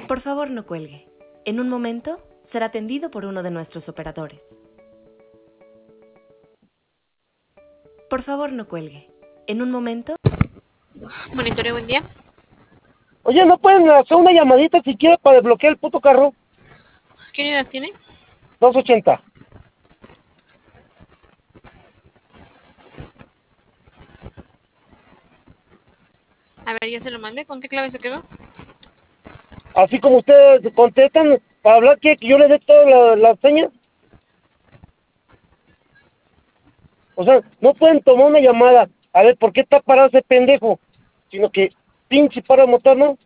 Por favor, no cuelgue. En un momento será atendido por uno de nuestros operadores. Por favor, no cuelgue. En un momento... Monitoreo, buen día. Oye, ¿no pueden hacer una llamadita siquiera para desbloquear el puto carro? ¿Qué unidad tiene? 280. A ver, ya se lo mandé. ¿Con qué clave se quedó? Así como ustedes contestan para hablar, que yo les dé todas las señas. O sea, no pueden tomar una llamada. A ver, ¿por qué está parado ese pendejo? Sino que pinche para motor, ¿no?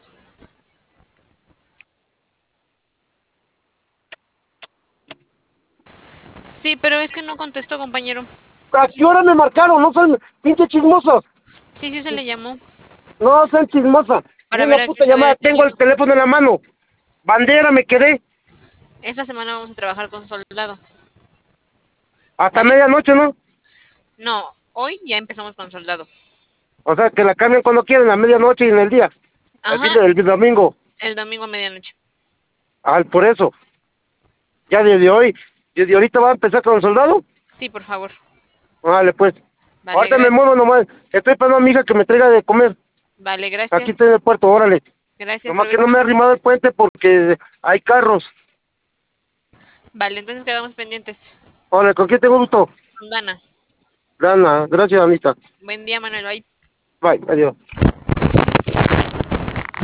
Sí, pero es que no contestó, compañero. ¿A qué hora me marcaron? No son pinche chismosos. Sí, sí se le llamó. No sean chismosas. Ni Para ver una a qué puta se había llamada. Tengo el atendido. teléfono en la mano. Bandera, me quedé. Esta semana vamos a trabajar con soldado. Hasta ¿Vale? medianoche, ¿no? No, hoy ya empezamos con soldado. O sea, que la cambien cuando quieran, a medianoche y en el día. Así Ajá, el domingo. el domingo a medianoche. Por eso. Ya desde ahorita va a empezar con el soldado. Sí, por favor. Vale, pues. Vale, Ahorita me gracias. muevo nomás. Estoy esperando a mi hija que me traiga de comer. Vale, Aquí gracias. estoy en el puerto, órale. Gracias, Nomás que no provecho. me ha arrimado el puente porque hay carros. Vale, entonces quedamos pendientes. Órale, ¿con quién tengo gusto? Con Dana. Dana, gracias, Anita. Buen día, Manuel. Bye. Bye, adiós.